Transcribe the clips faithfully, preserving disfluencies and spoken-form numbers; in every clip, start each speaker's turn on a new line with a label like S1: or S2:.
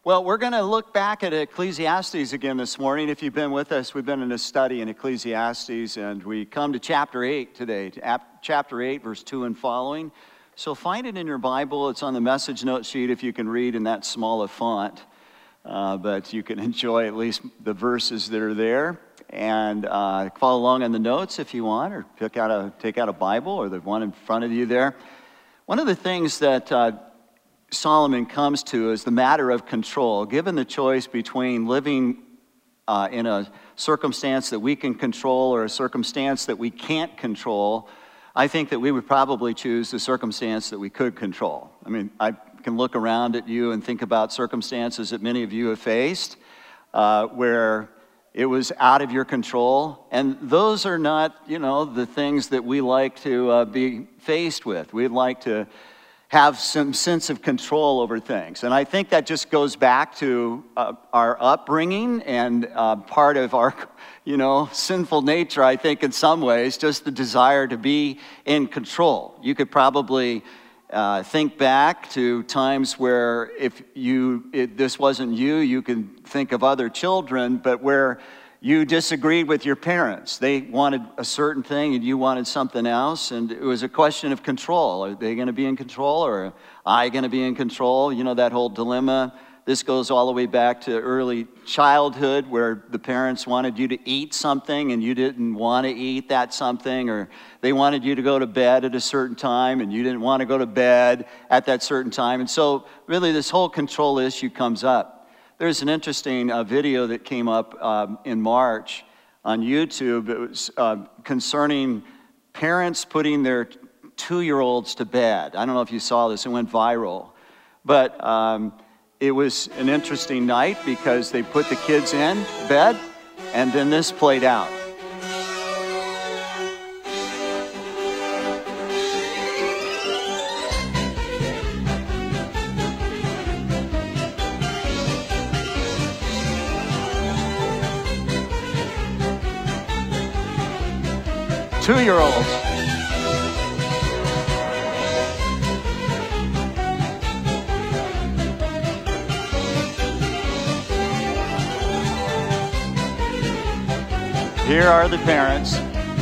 S1: Well, we're going to look back at Ecclesiastes again this morning. If you've been with us, we've been in a study in Ecclesiastes, and we come to chapter eight today, chapter eight, verse two and following. So find it in your Bible. It's on the message note sheet if you can read in that small a font, uh, but you can enjoy at least the verses that are there. And uh, follow along on the notes if you want, or pick out a, take out a Bible or the one in front of you there. One of the things that uh, Solomon comes to is the matter of control. Given the choice between living uh, in a circumstance that we can control or a circumstance that we can't control, I think that we would probably choose the circumstance that we could control. I mean, I can look around at you and think about circumstances that many of you have faced uh, where it was out of your control, and those are not, you know, the things that we like to uh, be faced with. We'd like to have some sense of control over things. And I think that just goes back to uh, our upbringing and uh, part of our, you know, sinful nature, I think, in some ways, just the desire to be in control. You could probably uh, think back to times where if you, it, this wasn't you, you can think of other children, but where you disagreed with your parents. They wanted a certain thing and you wanted something else, and it was a question of control. Are they going to be in control, or am I going to be in control? You know, that whole dilemma. This goes all the way back to early childhood, where the parents wanted you to eat something and you didn't want to eat that something, or they wanted you to go to bed at a certain time and you didn't want to go to bed at that certain time. And so really this whole control issue comes up. There's an interesting uh, video that came up um, in March on YouTube. It was uh, concerning parents putting their two-year-olds to bed. I don't know if you saw this. It went viral. But um, it was an interesting night because they put the kids in bed, and then this played out. Two-year-olds. Here are the parents.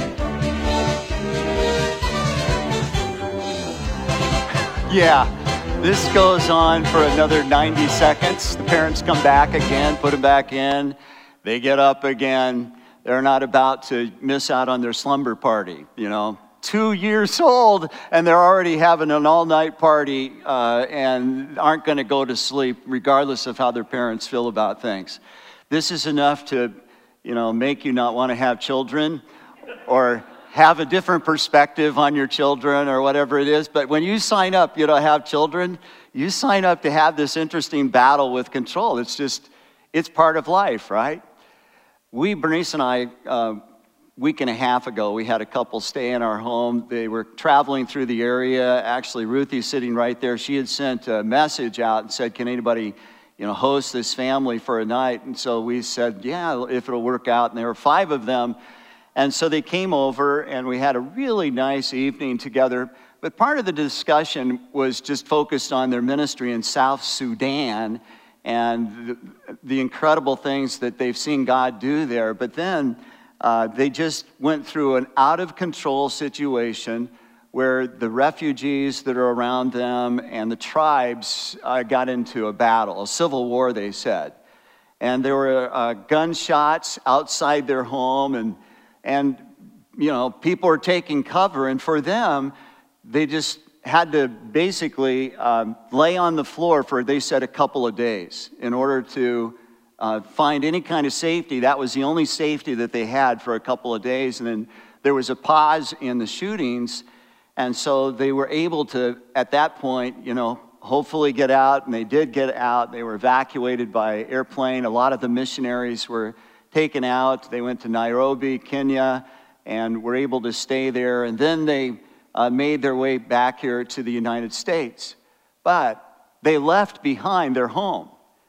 S1: Yeah, this goes on for another ninety seconds. The parents come back again, put them back in. They get up again. They're not about to miss out on their slumber party, you know. Two years old, and they're already having an all-night party uh, and aren't going to go to sleep, regardless of how their parents feel about things. This is enough to, you know, make you not want to have children or have a different perspective on your children or whatever it is. But when you sign up, you know, have children, you sign up to have this interesting battle with control. It's just, it's part of life, right? We, Bernice and I, a uh, week and a half ago, we had a couple stay in our home. They were traveling through the area. Actually, Ruthie's sitting right there. She had sent a message out and said, can anybody, you know, host this family for a night? And so we said, yeah, if it'll work out. And there were five of them. And so they came over, and we had a really nice evening together. But part of the discussion was just focused on their ministry in South Sudan and the, the incredible things that they've seen God do there. But then uh, they just went through an out-of-control situation where the refugees that are around them and the tribes uh, got into a battle, a civil war, they said. And there were uh, gunshots outside their home, and, and, you know, people were taking cover. And for them, they just had to basically um, lay on the floor for, they said, a couple of days in order to uh, find any kind of safety. That was the only safety that they had for a couple of days. And then there was a pause in the shootings. And so they were able to, at that point, you know, hopefully get out. And they did get out. They were evacuated by airplane. A lot of the missionaries were taken out. They went to Nairobi, Kenya, and were able to stay there. And then they Uh, made their way back here to the United States. But they left behind their home.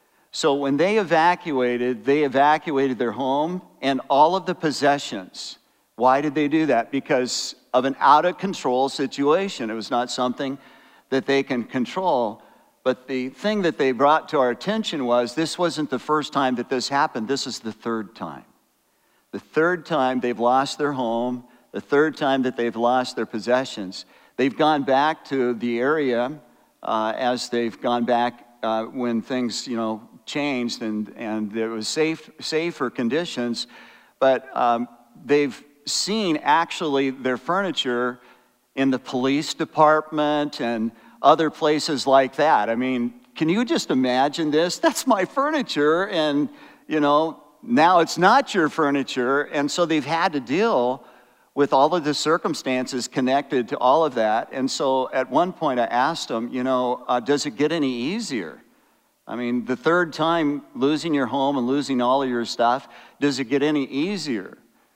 S1: So when they evacuated, they evacuated their home and all of the possessions. Why did they do that? Because of an out-of-control situation. It was not something that they can control. But the thing that they brought to our attention was this wasn't the first time that this happened. This is the third time. The third time they've lost their home, the third time that they've lost their possessions. They've gone back to the area uh, as they've gone back uh, when things, you know, changed and, and there was safe, safer conditions. But um, they've seen actually their furniture in the police department and other places like that. I mean, can you just imagine this? That's my furniture, and, you know, now it's not your furniture. And so they've had to deal with all of the circumstances connected to all of that. And so at one point I asked them, you know, uh, does it get any easier? I mean, the third time losing your home and losing all of your stuff, does it get any easier?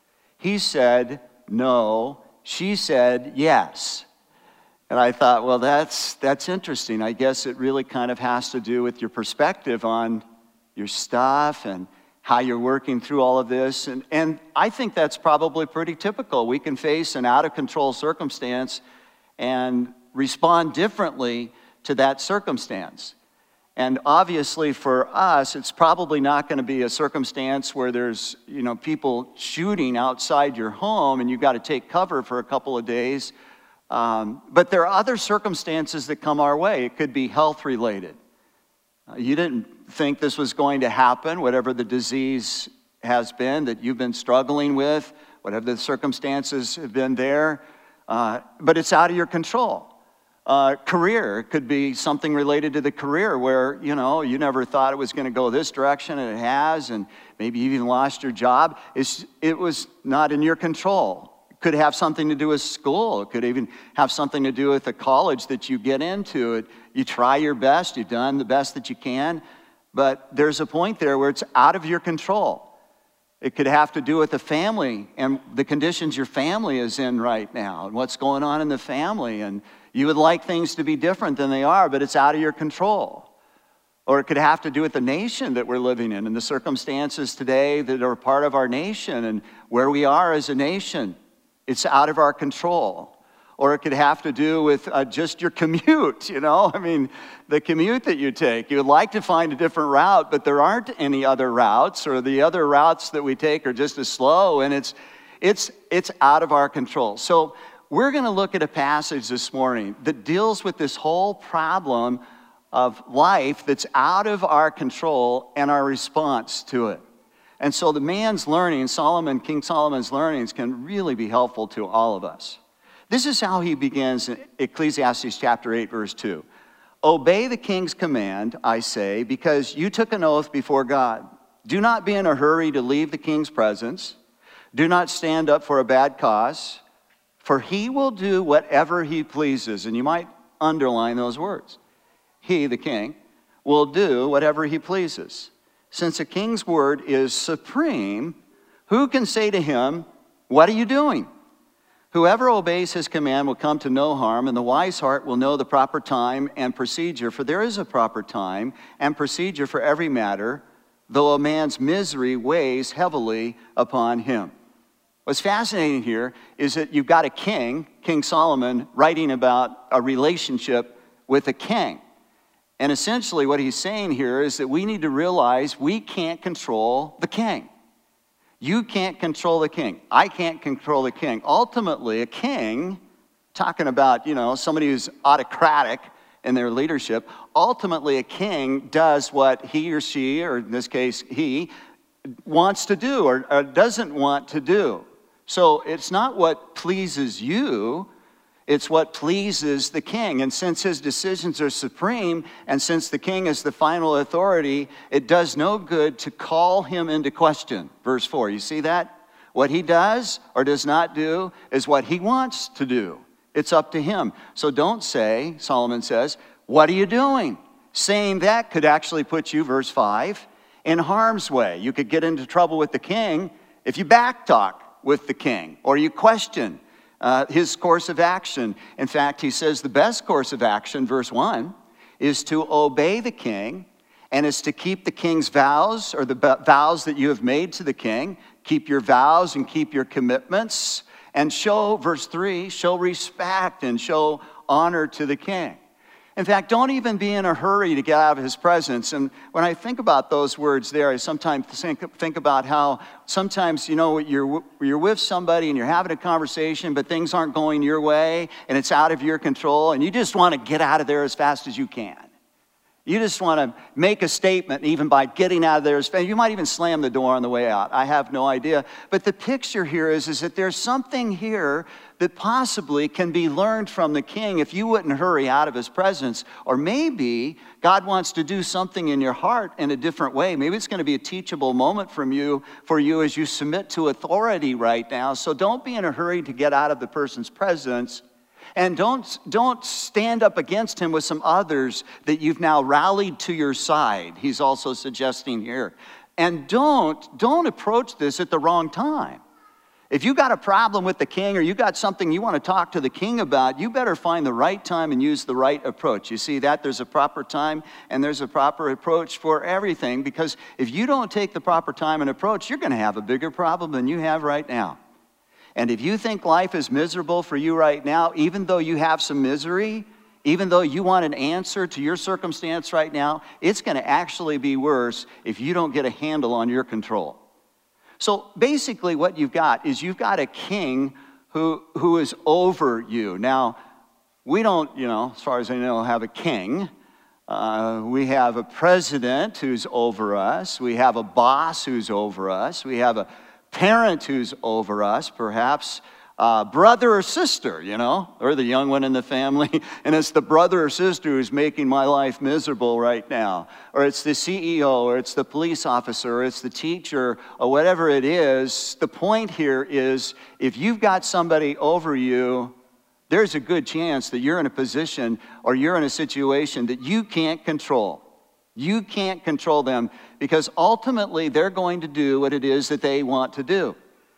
S1: He said, no. She said, yes. And I thought, well, that's, that's interesting. I guess it really kind of has to do with your perspective on your stuff and how you're working through all of this. And, and I think that's probably pretty typical. We can face an out-of-control circumstance and respond differently to that circumstance. And obviously for us, it's probably not going to be a circumstance where there's, you know, people shooting outside your home and you've got to take cover for a couple of days. Um, but there are other circumstances that come our way. It could be health-related. Uh, you didn't think this was going to happen, whatever the disease has been that you've been struggling with, whatever the circumstances have been there, uh, but it's out of your control. Uh, career, it could be something related to the career where, you know, you never thought it was going to go this direction, and it has, and maybe you even lost your job. It's, it was not in your control. It could have something to do with school. It could even have something to do with the college that you get into. It, you try your best, you've done the best that you can, but there's a point there where it's out of your control. It could have to do with the family and the conditions your family is in right now and what's going on in the family. And you would like things to be different than they are, but it's out of your control. Or it could have to do with the nation that we're living in and the circumstances today that are part of our nation and where we are as a nation. It's out of our control. Or it could have to do with uh, just your commute, you know? I mean, the commute that you take. You would like to find a different route, but there aren't any other routes, or the other routes that we take are just as slow, and it's, it's, it's out of our control. So we're going to look at a passage this morning that deals with this whole problem of life that's out of our control and our response to it. And so the man's learning, Solomon, King Solomon's learnings, can really be helpful to all of us. This is how he begins in Ecclesiastes chapter eight, verse two. Obey the king's command, I say, because you took an oath before God. Do not be in a hurry to leave the king's presence. Do not stand up for a bad cause, for he will do whatever he pleases. And you might underline those words. He, the king, will do whatever he pleases. Since a king's word is supreme, who can say to him, what are you doing? Whoever obeys his command will come to no harm, and the wise heart will know the proper time and procedure, for there is a proper time and procedure for every matter, though a man's misery weighs heavily upon him. What's fascinating here is that you've got a king, King Solomon, writing about a relationship with a king. And essentially what he's saying here is that we need to realize we can't control the king. You can't control the king. I can't control the king. Ultimately, a king, talking about, you know, somebody who's autocratic in their leadership, ultimately a king does what he or she, or in this case, he, wants to do or, or doesn't want to do. So it's not what pleases you, it's what pleases the king. And since his decisions are supreme, and since the king is the final authority, it does no good to call him into question. Verse four, you see that? What he does or does not do is what he wants to do. It's up to him. So don't say, Solomon says, what are you doing? Saying that could actually put you, verse five, in harm's way. You could get into trouble with the king if you backtalk with the king or you question Uh, his course of action. In fact, he says the best course of action, verse one, is to obey the king, and is to keep the king's vows, or the vows that you have made to the king. Keep your vows and keep your commitments, and show, verse three, show respect and show honor to the king. In fact, don't even be in a hurry to get out of his presence. And when I think about those words there, I sometimes think, think about how sometimes, you know, you're, you're with somebody and you're having a conversation, but things aren't going your way and it's out of your control, and you just want to get out of there as fast as you can. You just want to make a statement even by getting out of there as fast. You might even slam the door on the way out. I have no idea. But the picture here is, is that there's something here that possibly can be learned from the king if you wouldn't hurry out of his presence. Or maybe God wants to do something in your heart in a different way. Maybe it's going to be a teachable moment from you, for you as you submit to authority right now. So don't be in a hurry to get out of the person's presence. And don't, don't stand up against him with some others that you've now rallied to your side, he's also suggesting here. And don't, don't approach this at the wrong time. If you got a problem with the king, or you got something you want to talk to the king about, you better find the right time and use the right approach. You see that? There's a proper time and there's a proper approach for everything, because if you don't take the proper time and approach, you're going to have a bigger problem than you have right now. And if you think life is miserable for you right now, even though you have some misery, even though you want an answer to your circumstance right now, it's going to actually be worse if you don't get a handle on your control. So basically what you've got is you've got a king who, who is over you. Now, we don't, you know, as far as I know, have a king. Uh, we have a president who's over us. We have a boss who's over us. We have a parent who's over us, perhaps uh, brother or sister, you know, or the young one in the family, and it's the brother or sister who's making my life miserable right now, or it's the C E O, or it's the police officer, or it's the teacher, or whatever it is. The point here is, if you've got somebody over you, there's a good chance that you're in a position or you're in a situation that you can't control. You can't control them, because ultimately they're going to do what it is that they want to do.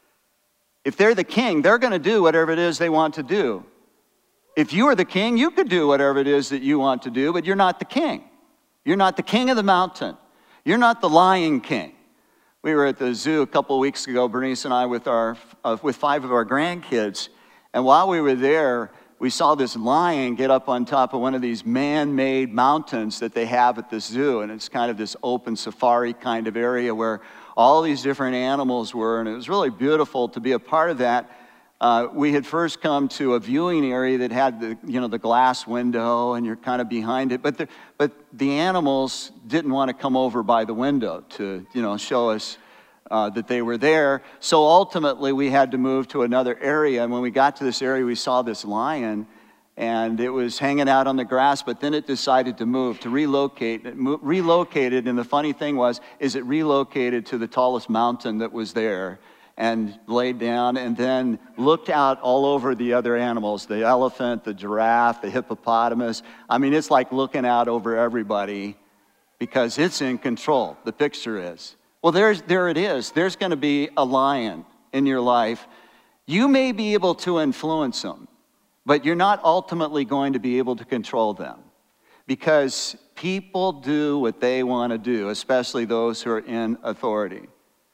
S1: If they're the king, they're going to do whatever it is they want to do. If you are the king, you could do whatever it is that you want to do, but you're not the king. You're not the king of the mountain. You're not the Lion King. We were at the zoo a couple of weeks ago, Bernice and I, with, our, uh, with five of our grandkids, and while we were there, we saw this lion get up on top of one of these man-made mountains that they have at the zoo, and it's kind of this open safari kind of area where all these different animals were, and it was really beautiful to be a part of that. Uh, we had first come to a viewing area that had the, you know, the glass window, and you're kind of behind it, but the, but the animals didn't want to come over by the window to, you know, show us Uh, that they were there. So ultimately we had to move to another area, and when we got to this area we saw this lion, and it was hanging out on the grass, but then it decided to move, to relocate. It mo- relocated, and the funny thing was, is it relocated to the tallest mountain that was there, and laid down, and then looked out all over the other animals, the elephant, the giraffe, the hippopotamus. I mean, it's like looking out over everybody, because it's in control, the picture is. Well, there's, there it is. There's going to be a lion in your life. You may be able to influence them, but you're not ultimately going to be able to control them, because people do what they want to do, especially those who are in authority.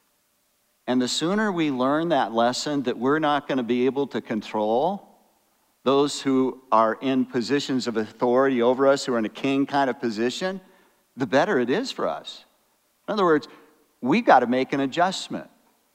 S1: And the sooner we learn that lesson, that we're not going to be able to control those who are in positions of authority over us, who are in a king kind of position, the better it is for us. In other words, we've got to make an adjustment.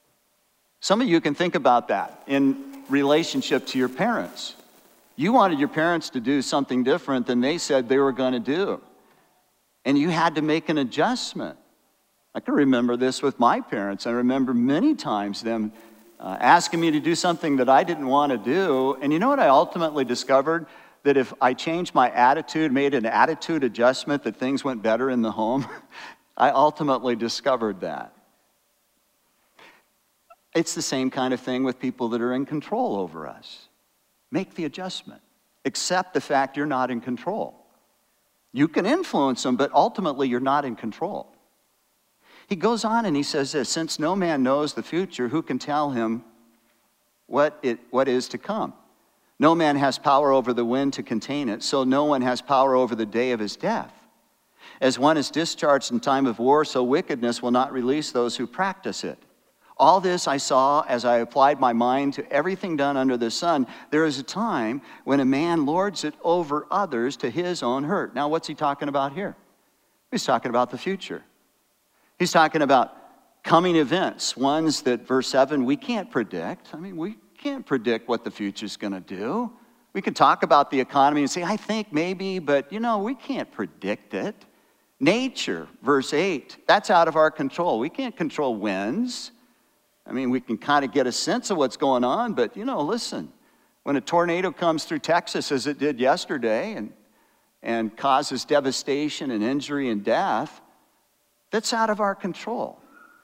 S1: Some of you can think about that in relationship to your parents. You wanted your parents to do something different than they said they were going to do, and you had to make an adjustment. I can remember this with my parents. I remember many times them uh, asking me to do something that I didn't want to do, and you know what I ultimately discovered? That if I changed my attitude, made an attitude adjustment, that things went better in the home. I ultimately discovered that. It's the same kind of thing with people that are in control over us. Make the adjustment. Accept the fact you're not in control. You can influence them, but ultimately you're not in control. He goes on and he says this: since no man knows the future, who can tell him what it what is to come? No man has power over the wind to contain it, so no one has power over the day of his death. As one is discharged in time of war, so wickedness will not release those who practice it. All this I saw as I applied my mind to everything done under the sun. There is a time when a man lords it over others to his own hurt. Now, what's he talking about here? He's talking about the future. He's talking about coming events, ones that, verse seven, we can't predict. I mean, we can't predict what the future's going to do. We can talk about the economy and say, I think maybe, but, you know, we can't predict it. Nature, verse eight, that's out of our control. We can't control winds. I mean, we can kind of get a sense of what's going on, but, you know, listen, when a tornado comes through Texas, as it did yesterday, and, and causes devastation and injury and death, that's out of our control.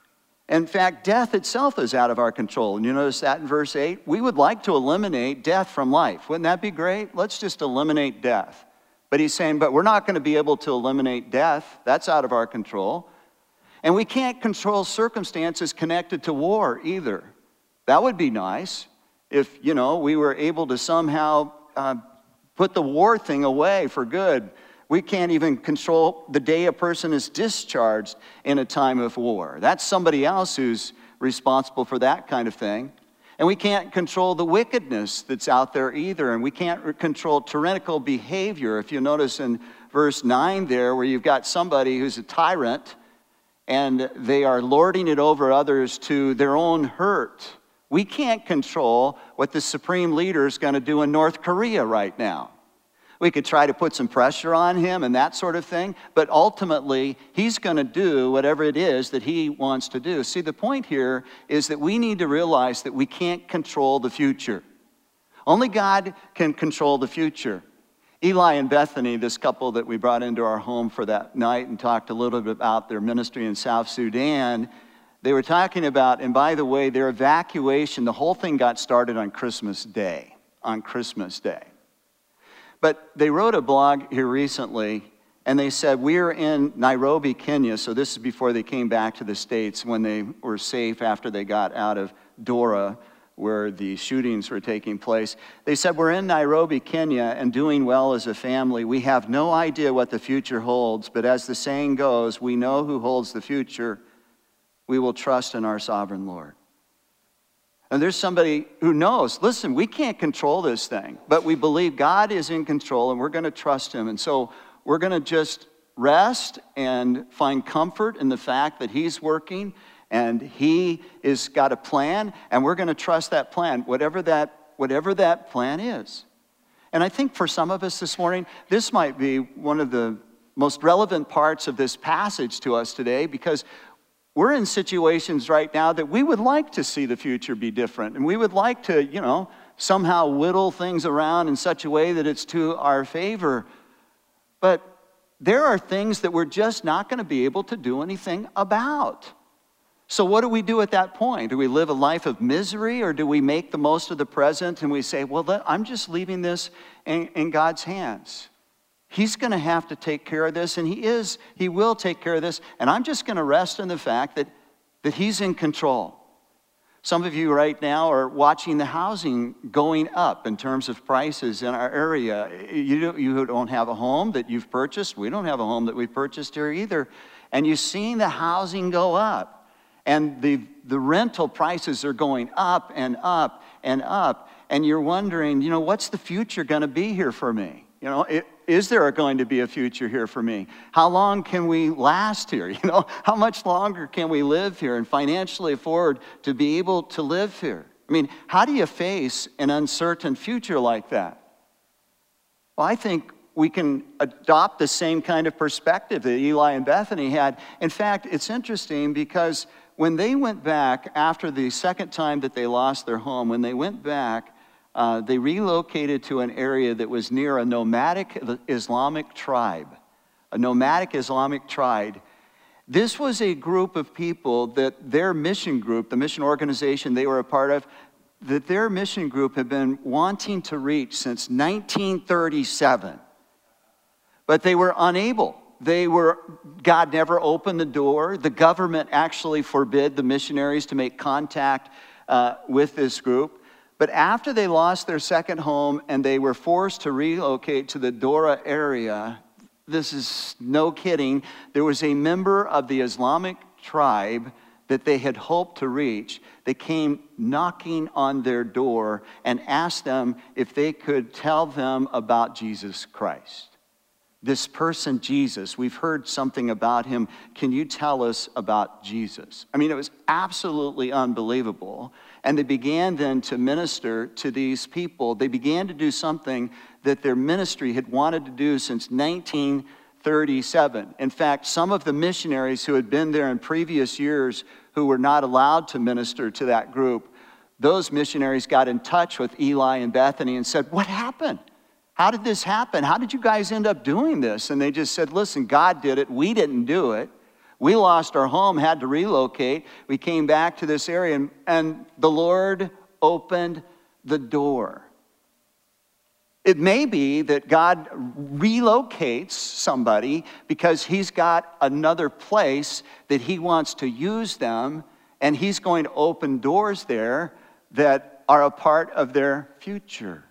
S1: In fact, death itself is out of our control. And you notice that in verse eight? We would like to eliminate death from life. Wouldn't that be great? Let's just eliminate death. But he's saying, but we're not going to be able to eliminate death. That's out of our control. And we can't control circumstances connected to war either. That would be nice if, you know, we were able to somehow uh, put the war thing away for good. We can't even control the day a person is discharged in a time of war. That's somebody else who's responsible for that kind of thing. And we can't control the wickedness that's out there either. And we can't control tyrannical behavior. If you notice in verse nine there, where you've got somebody who's a tyrant, and they are lording it over others to their own hurt. We can't control what the supreme leader is going to do in North Korea right now. We could try to put some pressure on him and that sort of thing, but ultimately, he's going to do whatever it is that he wants to do. See, the point here is that we need to realize that we can't control the future. Only God can control the future. Eli and Bethany, this couple that we brought into our home for that night and talked a little bit about their ministry in South Sudan, they were talking about, and by the way, their evacuation, the whole thing got started on Christmas Day, on Christmas Day. But they wrote a blog here recently, and they said, we're in Nairobi, Kenya, so this is before they came back to the States when they were safe after they got out of Dora, where the shootings were taking place. They said, we're in Nairobi, Kenya, and doing well as a family. We have no idea what the future holds, but as the saying goes, we know who holds the future. We will trust in our sovereign Lord. And there's somebody who knows, listen, we can't control this thing, but we believe God is in control, and we're going to trust him. And so we're going to just rest and find comfort in the fact that he's working, and he has got a plan, and we're going to trust that plan, whatever that, whatever that plan is. And I think for some of us this morning, this might be one of the most relevant parts of this passage to us today, because we're in situations right now that we would like to see the future be different, and we would like to, you know, somehow whittle things around in such a way that it's to our favor. But there are things that we're just not going to be able to do anything about. So what do we do at that point? Do we live a life of misery, or do we make the most of the present and we say, well, I'm just leaving this in, in God's hands. He's going to have to take care of this, and he is, he will take care of this, and I'm just going to rest in the fact that, that he's in control. Some of you right now are watching the housing going up in terms of prices in our area. You don't, you don't have a home that you've purchased. We don't have a home that we've purchased here either. And you've seen the housing go up. And the, the rental prices are going up and up and up. And you're wondering, you know, what's the future going to be here for me? You know, it, is there going to be a future here for me? How long can we last here? You know, how much longer can we live here and financially afford to be able to live here? I mean, how do you face an uncertain future like that? Well, I think we can adopt the same kind of perspective that Eli and Bethany had. In fact, it's interesting because when they went back after the second time that they lost their home, when they went back, uh, they relocated to an area that was near a nomadic Islamic tribe, a nomadic Islamic tribe. This was a group of people that their mission group, the mission organization they were a part of, that their mission group had been wanting to reach since nineteen thirty-seven. But they were unable. They were, God never opened the door. The government actually forbid the missionaries to make contact uh, with this group. But after they lost their second home and they were forced to relocate to the Dora area, this is no kidding, there was a member of the Islamic tribe that they had hoped to reach, they came knocking on their door and asked them if they could tell them about Jesus Christ. This person, Jesus, we've heard something about him. Can you tell us about Jesus? I mean, it was absolutely unbelievable. And they began then to minister to these people. They began to do something that their ministry had wanted to do since nineteen thirty-seven. In fact, some of the missionaries who had been there in previous years who were not allowed to minister to that group, those missionaries got in touch with Eli and Bethany and said, what happened? How did this happen? How did you guys end up doing this? And they just said, listen, God did it. We didn't do it. We lost our home, had to relocate. We came back to this area, and, and the Lord opened the door. It may be that God relocates somebody because he's got another place that he wants to use them, and he's going to open doors there that are a part of their future.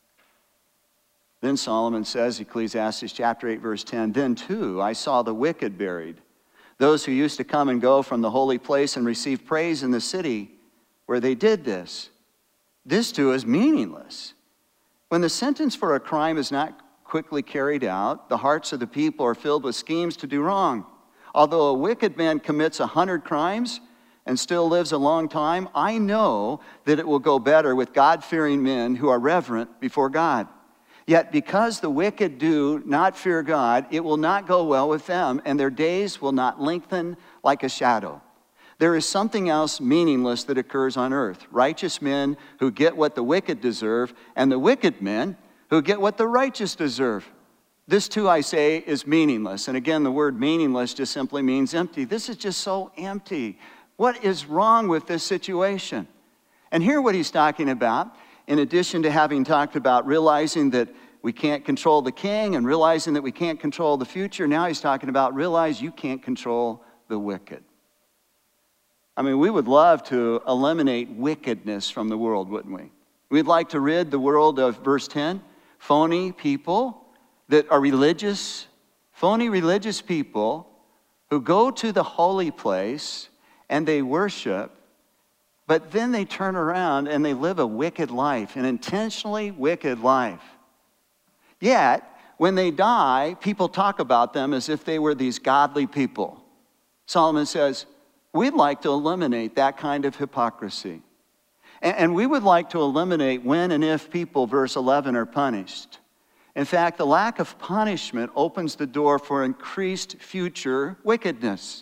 S1: Then Solomon says, Ecclesiastes chapter eight, verse ten, then too I saw the wicked buried, those who used to come and go from the holy place and receive praise in the city where they did this. This too is meaningless. When the sentence for a crime is not quickly carried out, the hearts of the people are filled with schemes to do wrong. Although a wicked man commits a hundred crimes and still lives a long time, I know that it will go better with God-fearing men who are reverent before God. Yet because the wicked do not fear God, it will not go well with them, and their days will not lengthen like a shadow. There is something else meaningless that occurs on earth. Righteous men who get what the wicked deserve, and the wicked men who get what the righteous deserve. This too, I say, is meaningless. And again, the word meaningless just simply means empty. This is just so empty. What is wrong with this situation? And here what he's talking about, in addition to having talked about realizing that we can't control the king and realizing that we can't control the future, now he's talking about realize you can't control the wicked. I mean, we would love to eliminate wickedness from the world, wouldn't we? We'd like to rid the world of, verse ten, phony people that are religious, phony religious people who go to the holy place and they worship, but then they turn around and they live a wicked life, an intentionally wicked life. Yet, when they die, people talk about them as if they were these godly people. Solomon says, we'd like to eliminate that kind of hypocrisy. And, and we would like to eliminate when and if people, verse eleven, are punished. In fact, the lack of punishment opens the door for increased future wickedness.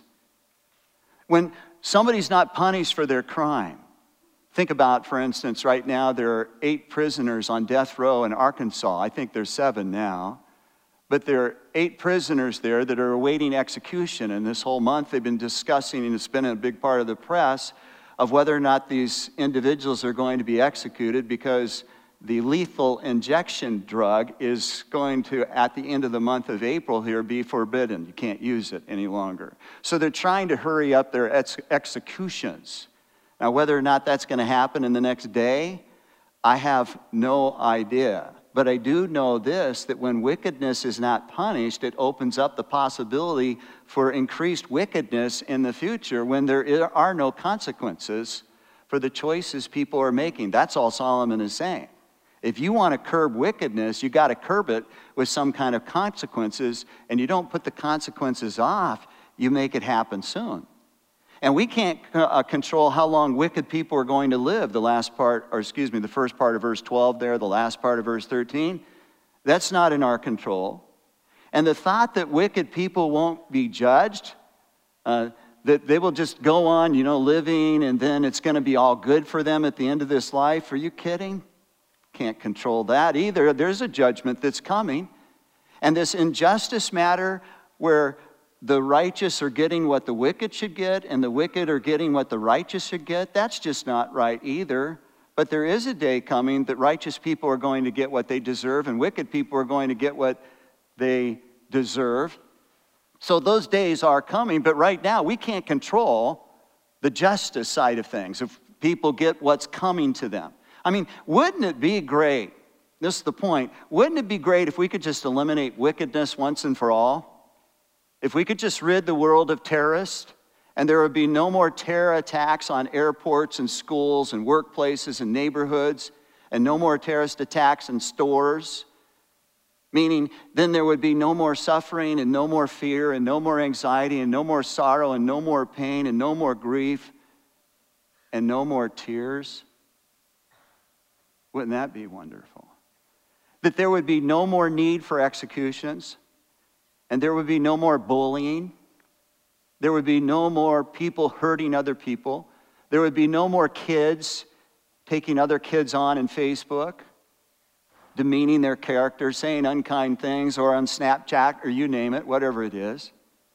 S1: When somebody's not punished for their crime, think about, for instance, right now there are eight prisoners on death row in Arkansas. I think there's seven now. But there are eight prisoners there that are awaiting execution. And this whole month they've been discussing, and it's been a big part of the press, of whether or not these individuals are going to be executed because the lethal injection drug is going to, at the end of the month of April here, be forbidden. You can't use it any longer. So they're trying to hurry up their ex- executions. Now, whether or not that's going to happen in the next day, I have no idea. But I do know this, that when wickedness is not punished, it opens up the possibility for increased wickedness in the future when there are no consequences for the choices people are making. That's all Solomon is saying. If you want to curb wickedness, you got to curb it with some kind of consequences, and you don't put the consequences off, you make it happen soon. And we can't uh, control how long wicked people are going to live. The last part, or excuse me, the first part of verse twelve there, the last part of verse thirteen, that's not in our control. And the thought that wicked people won't be judged, uh, that they will just go on, you know, living, and then it's going to be all good for them at the end of this life, are you kidding? Can't control that either. There's a judgment that's coming. And this injustice matter where the righteous are getting what the wicked should get and the wicked are getting what the righteous should get, that's just not right either. But there is a day coming that righteous people are going to get what they deserve and wicked people are going to get what they deserve. So those days are coming, but right now we can't control the justice side of things, if people get what's coming to them. I mean, wouldn't it be great, this is the point, wouldn't it be great if we could just eliminate wickedness once and for all? If we could just rid the world of terrorists And there would be no more terror attacks on airports and schools and workplaces and neighborhoods, and no more terrorist attacks in stores. Meaning, then there would be no more suffering and no more fear and no more anxiety and no more sorrow and no more pain and no more grief and no more tears. Wouldn't that be wonderful? That there would be no more need for executions, and there would be no more bullying. There would be no more people hurting other people. There would be no more kids taking other kids on in Facebook, demeaning their character, saying unkind things, or on Snapchat, or you name it, whatever it is.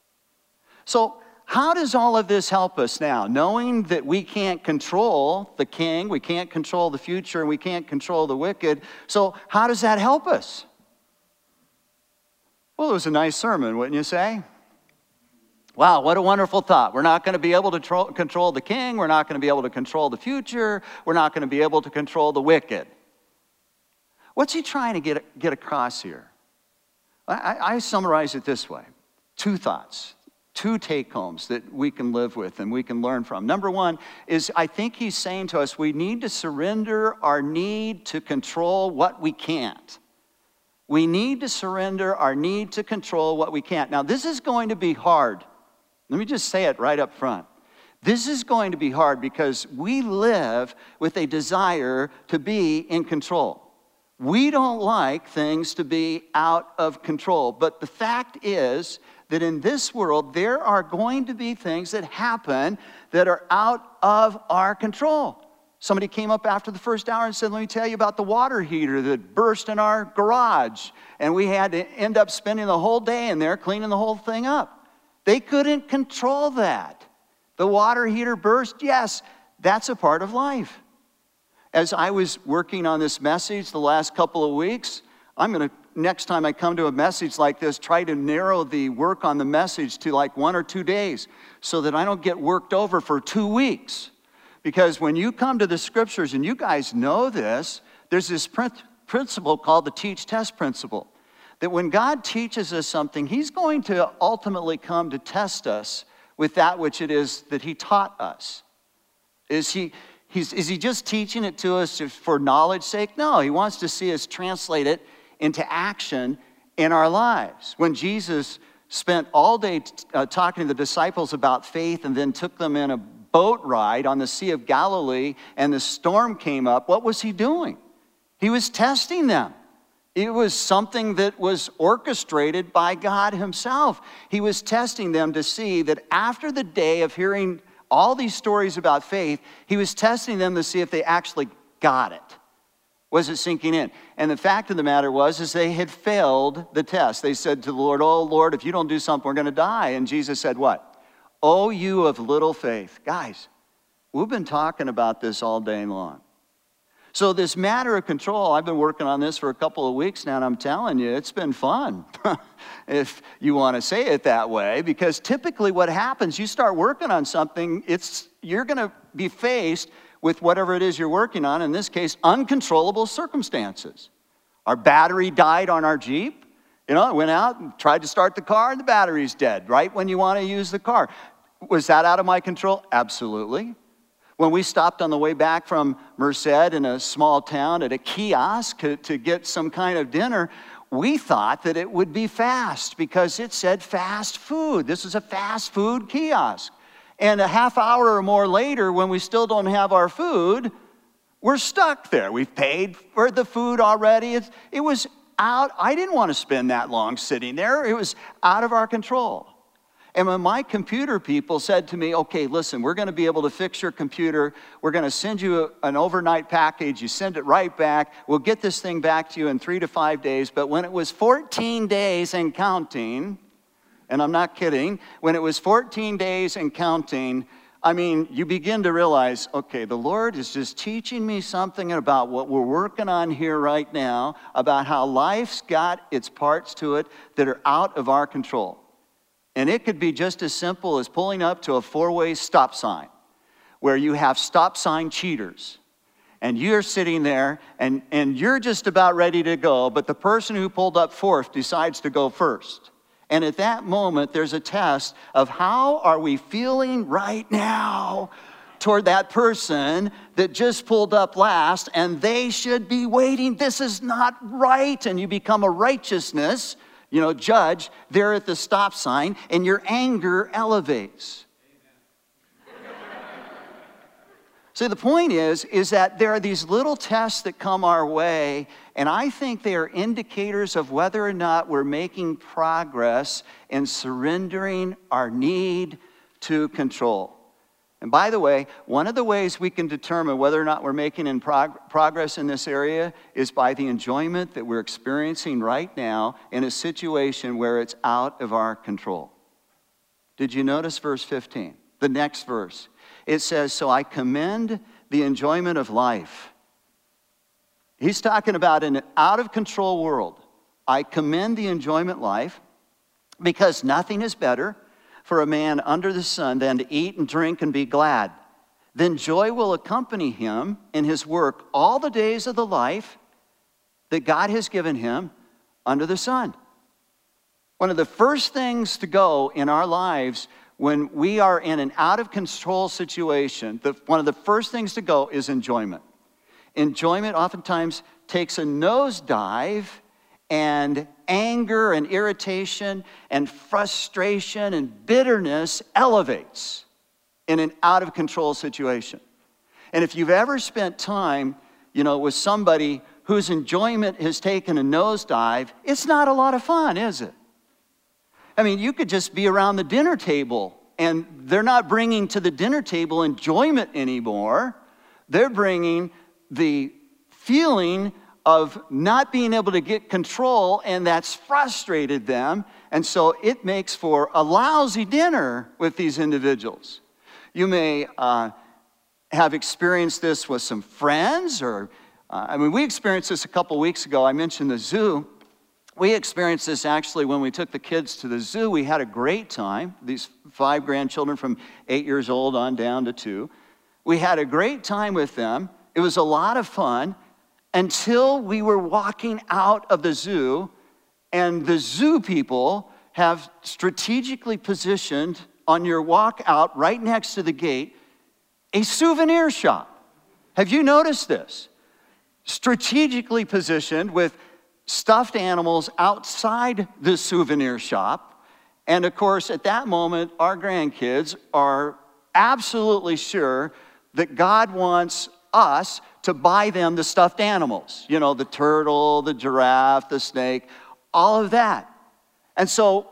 S1: So how does all of this help us now? Knowing that we can't control the king, we can't control the future, and we can't control the wicked. So how does that help us? Well, it was a nice sermon, wouldn't you say? Wow, what a wonderful thought. We're not going to be able to tro- control the king. We're not going to be able to control the future. We're not going to be able to control the wicked. What's he trying to get, get across here? I, I summarize it this way. Two thoughts, two take-homes that we can live with and we can learn from. Number one is I think he's saying to us we need to surrender our need to control what we can't. We need to surrender our need to control what we can't. Now, this is going to be hard. Let me just say it right up front. This is going to be hard because we live with a desire to be in control. We don't like things to be out of control. But the fact is that in this world, there are going to be things that happen that are out of our control. Somebody came up after the first hour and said, let me tell you about the water heater that burst in our garage. And we had to end up spending the whole day in there cleaning the whole thing up. They couldn't control that. The water heater burst, yes, that's a part of life. As I was working on this message the last couple of weeks, I'm going to, next time I come to a message like this, try to narrow the work on the message to like one or two days so that I don't get worked over for two weeks. Because when you come to the scriptures, and you guys know this, there's this principle called the teach-test principle. That when God teaches us something, he's going to ultimately come to test us with that which it is that he taught us. Is he, he's, is he just teaching it to us for knowledge's sake? No, he wants to see us translate it into action in our lives. When Jesus spent all day uh, talking to the disciples about faith and then took them in a boat ride on the Sea of Galilee and the storm came up, what was he doing? He was testing them. It was something that was orchestrated by God himself. He was testing them to see that after the day of hearing all these stories about faith, he was testing them to see if they actually got it. Was it sinking in? And the fact of the matter was, is they had failed the test. They said to the Lord, oh, Lord, if you don't do something, we're going to die. And Jesus said what? Oh, you of little faith. Guys, we've been talking about this all day long. So this matter of control, I've been working on this for a couple of weeks now, and I'm telling you, it's been fun, if you want to say it that way, because typically what happens, you start working on something, it's you're going to be faced with whatever it is you're working on, in this case, uncontrollable circumstances. Our battery died on our Jeep. You know, I went out and tried to start the car, and the battery's dead, right when you want to use the car. Was that out of my control? Absolutely. When we stopped on the way back from Merced in a small town at a kiosk to, to get some kind of dinner, we thought that it would be fast because it said fast food. This is a fast food kiosk. And a half hour or more later, when we still don't have our food, we're stuck there. We've paid for the food already. It's, it was out. I didn't want to spend that long sitting there. It was out of our control. And when my computer people said to me, okay, listen, we're going to be able to fix your computer. We're going to send you a, an overnight package. You send it right back. We'll get this thing back to you in three to five days. But when it was fourteen days and counting, and I'm not kidding, when it was fourteen days and counting, I mean, you begin to realize, okay, the Lord is just teaching me something about what we're working on here right now, about how life's got its parts to it that are out of our control. And it could be just as simple as pulling up to a four-way stop sign where you have stop sign cheaters. And you're sitting there, and, and you're just about ready to go, but the person who pulled up fourth decides to go first. And at that moment, there's a test of how are we feeling right now toward that person that just pulled up last, and they should be waiting. This is not right. And you become a righteousness, you know, judge there at the stop sign, and your anger elevates. So the point is, is that there are these little tests that come our way, and I think they are indicators of whether or not we're making progress in surrendering our need to control. And by the way, one of the ways we can determine whether or not we're making in prog- progress in this area is by the enjoyment that we're experiencing right now in a situation where it's out of our control. Did you notice verse fifteen? The next verse. It says, so I commend the enjoyment of life. He's talking about an out-of-control world. I commend the enjoyment of life because nothing is better for a man under the sun than to eat and drink and be glad. Then joy will accompany him in his work all the days of the life that God has given him under the sun. One of the first things to go in our lives when we are in an out-of-control situation, the, one of the first things to go is enjoyment. Enjoyment oftentimes takes a nosedive, and anger and irritation and frustration and bitterness elevates in an out-of-control situation. And if you've ever spent time, you know, with somebody whose enjoyment has taken a nosedive, it's not a lot of fun, is it? I mean, you could just be around the dinner table, and they're not bringing to the dinner table enjoyment anymore. They're bringing the feeling of not being able to get control, and that's frustrated them. And so it makes for a lousy dinner with these individuals. You may uh, have experienced this with some friends, or, uh, I mean, we experienced this a couple weeks ago. I mentioned the zoo. We experienced this actually when we took the kids to the zoo. We had a great time. These five grandchildren from eight years old on down to two. We had a great time with them. It was a lot of fun until we were walking out of the zoo, and the zoo people have strategically positioned on your walk out right next to the gate a souvenir shop. Have you noticed this? Strategically positioned with stuffed animals outside the souvenir shop. And of course, at that moment, our grandkids are absolutely sure that God wants us to buy them the stuffed animals. You know, the turtle, the giraffe, the snake, all of that. And so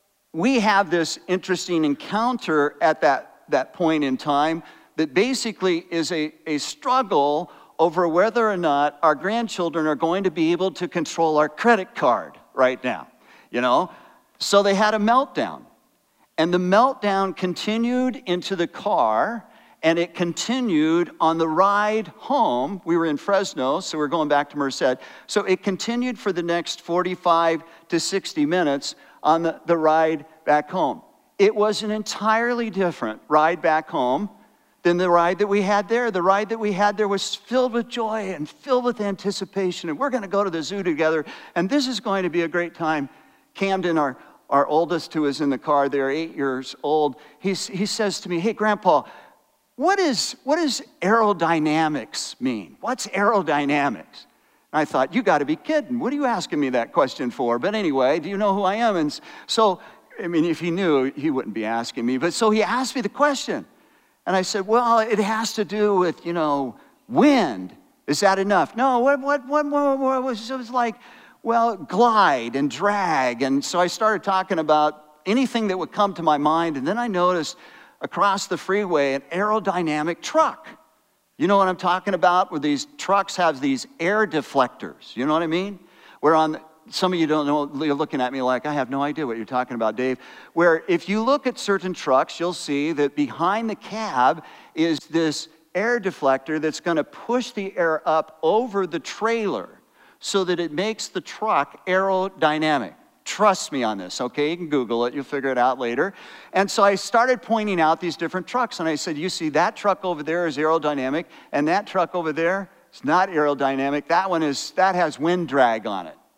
S1: we have this interesting encounter at that, that point in time that basically is a, a struggle over whether or not our grandchildren are going to be able to control our credit card right now, you know? So they had a meltdown. And the meltdown continued into the car, and it continued on the ride home. We were in Fresno, so we're going back to Merced. So it continued for the next forty-five to sixty minutes on the, the ride back home. It was an entirely different ride back home than the ride that we had there. The ride that we had there was filled with joy and filled with anticipation. And we're going to go to the zoo together, and this is going to be a great time. Camden, our, our oldest, who is in the car there, eight years old, he's, he says to me, hey, Grandpa, what is, what does aerodynamics mean? What's aerodynamics? And I thought, you got to be kidding. What are you asking me that question for? But anyway, do you know who I am? And so, I mean, if he knew, he wouldn't be asking me. But so he asked me the question. And I said, well, it has to do with, you know, wind. Is that enough? No, what, what, what, what, what was, it was like, well, glide and drag. And so I started talking about anything that would come to my mind. And then I noticed across the freeway an aerodynamic truck. You know what I'm talking about? Where these trucks have these air deflectors. You know what I mean? Where on the, some of you don't know, you're looking at me like, I have no idea what you're talking about, Dave. Where if you look at certain trucks, you'll see that behind the cab is this air deflector that's going to push the air up over the trailer so that it makes the truck aerodynamic. Trust me on this, okay? You can Google it. You'll figure it out later. And so I started pointing out these different trucks, and I said, you see, that truck over there is aerodynamic, and that truck over there is not aerodynamic. That one is, that has wind drag on it.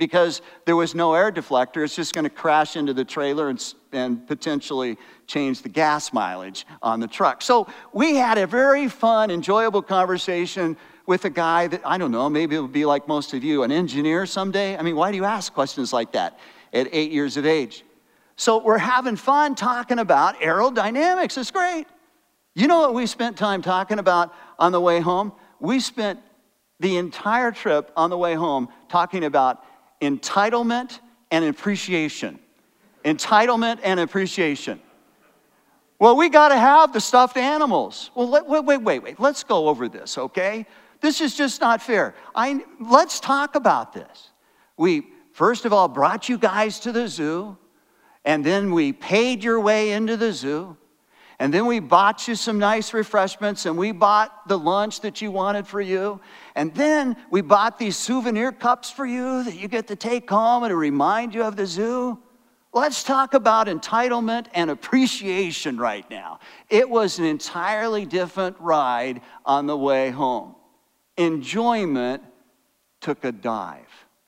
S1: because there was no air deflector. It's just going to crash into the trailer and, and potentially change the gas mileage on the truck. So we had a very fun, enjoyable conversation with a guy that, I don't know, maybe it would be like most of you, an engineer someday. I mean, why do you ask questions like that at eight years of age? So we're having fun talking about aerodynamics. It's great. You know what we spent time talking about on the way home? We spent the entire trip on the way home talking about entitlement and appreciation. Entitlement and appreciation. Well, we got to have the stuffed animals. Well, let, wait, wait, wait, wait. Let's go over this, okay? This is just not fair. I, let's talk about this. We, first of all, brought you guys to the zoo, and then we paid your way into the zoo, and then we bought you some nice refreshments, and we bought the lunch that you wanted for you, and then we bought these souvenir cups for you that you get to take home and to remind you of the zoo. Let's talk about entitlement and appreciation right now. It was an entirely different ride on the way home. Enjoyment took a dive.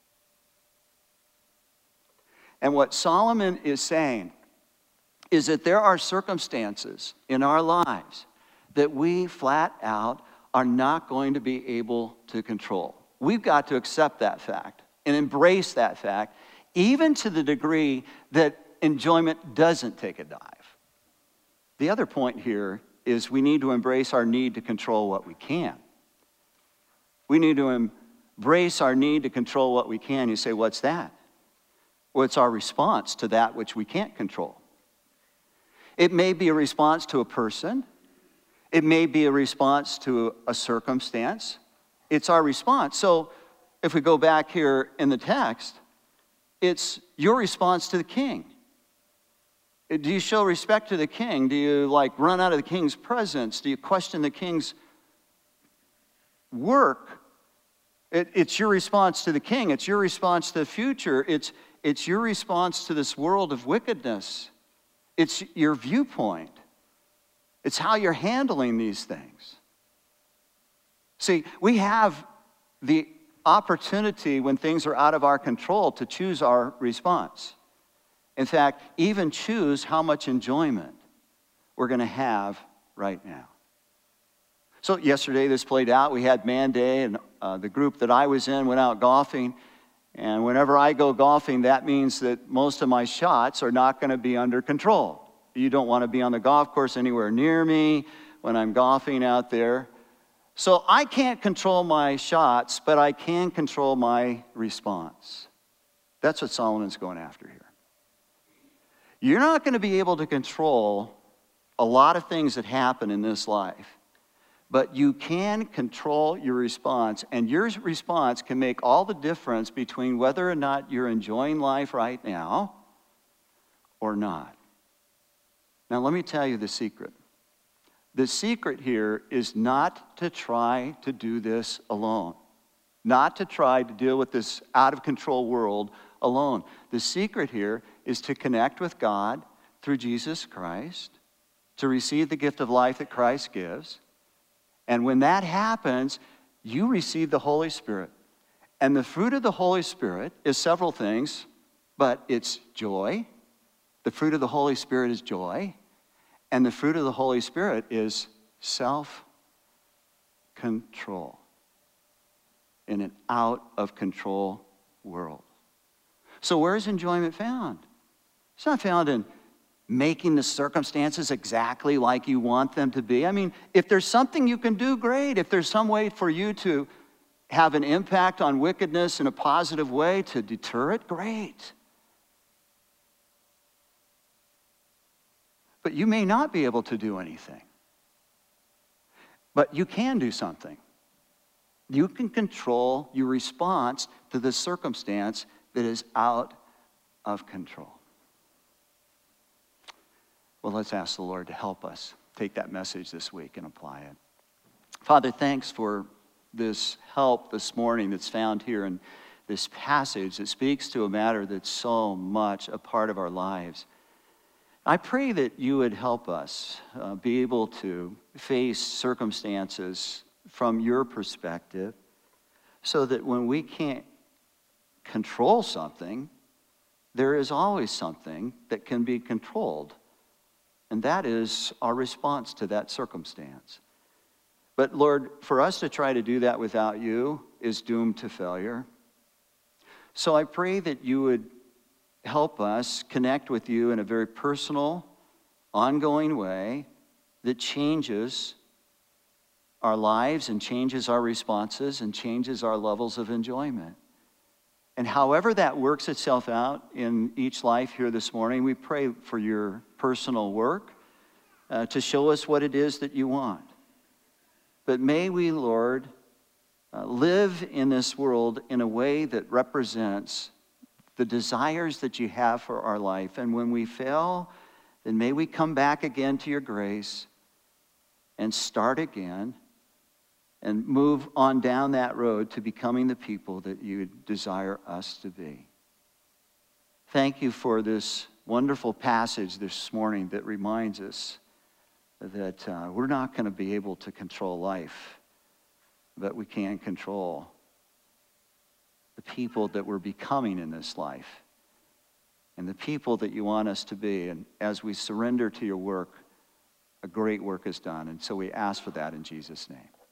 S1: And what Solomon is saying is that there are circumstances in our lives that we flat out are not going to be able to control. We've got to accept that fact and embrace that fact, even to the degree that enjoyment doesn't take a dive. The other point here is we need to embrace our need to control what we can. We need to embrace our need to control what we can. You say, what's that? Well, it's our response to that which we can't control. It may be a response to a person. It may be a response to a circumstance. It's our response. So if we go back here in the text, it's your response to the king. Do you show respect to the king? Do you like run out of the king's presence? Do you question the king's work? It, it's your response to the king. It's your response to the future. It's, it's your response to this world of wickedness. It's your viewpoint. It's how you're handling these things. See, we have the opportunity when things are out of our control to choose our response. In fact, even choose how much enjoyment we're going to have right now. So yesterday this played out. We had Man Day, and uh, the group that I was in went out golfing. And whenever I go golfing, that means that most of my shots are not going to be under control. You don't want to be on the golf course anywhere near me when I'm golfing out there. So I can't control my shots, but I can control my response. That's what Solomon's going after here. You're not going to be able to control a lot of things that happen in this life, but you can control your response, and your response can make all the difference between whether or not you're enjoying life right now or not. Now, let me tell you the secret. The secret here is not to try to do this alone, not to try to deal with this out-of-control world alone. The secret here is to connect with God through Jesus Christ, to receive the gift of life that Christ gives. And when that happens, you receive the Holy Spirit. And the fruit of the Holy Spirit is several things, but it's joy. The fruit of the Holy Spirit is joy. And the fruit of the Holy Spirit is self-control in an out-of-control world. So where is enjoyment found? It's not found in making the circumstances exactly like you want them to be. I mean, if there's something you can do, great. If there's some way for you to have an impact on wickedness in a positive way to deter it, great. But you may not be able to do anything. But you can do something. You can control your response to the circumstance that is out of control. Well, let's ask the Lord to help us take that message this week and apply it. Father, thanks for this help this morning that's found here in this passage that speaks to a matter that's so much a part of our lives. I pray that you would help us uh, be able to face circumstances from your perspective so that when we can't control something, there is always something that can be controlled. And that is our response to that circumstance. But Lord, for us to try to do that without you is doomed to failure. So I pray that you would help us connect with you in a very personal, ongoing way that changes our lives and changes our responses and changes our levels of enjoyment. And however that works itself out in each life here this morning, we pray for your personal work uh, to show us what it is that you want. But may we, Lord, uh, live in this world in a way that represents the desires that you have for our life. And when we fail, then may we come back again to your grace and start again and move on down that road to becoming the people that you desire us to be. Thank you for this wonderful passage this morning that reminds us that uh, we're not going to be able to control life, but we can control the people that we're becoming in this life and the people that you want us to be. And as we surrender to your work, a great work is done. And so we ask for that in Jesus' name.